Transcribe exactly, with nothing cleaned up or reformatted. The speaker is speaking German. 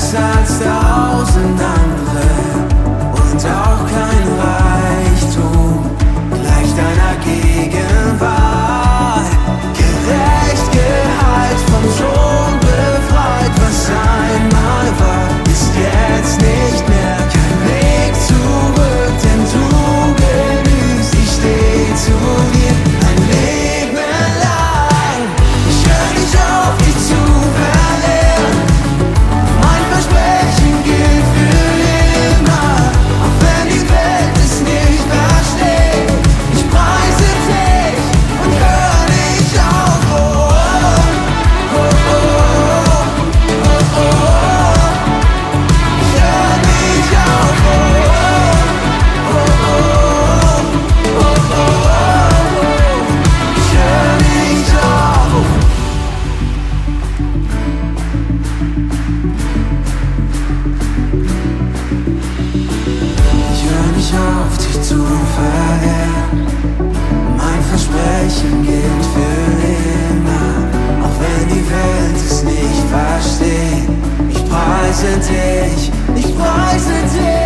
besser als tausend andere und auch kein Reichtum gleich deiner Gegenwart. Gerecht geheilt, vom Thron befreit, was einmal war, ist jetzt nicht mehr. Kein Weg zurück, denn du genügst, ich steh zu dir ein Leben lang. Ich hör nicht auf, dich zu verlieren. Mein Versprechen gilt für immer, auch wenn die Welt es nicht versteht. Ich preise dich und hör nicht auf. Oh, oh, oh, oh, oh, oh. Ich hör nicht auf. Oh, oh, oh, oh, oh, oh. Ich hör nicht auf. Ich hör nicht auf, dich zu verehren. Mein Versprechen gilt für immer, auch wenn die Welt es nicht versteht. Ich preise dich, ich preise dich.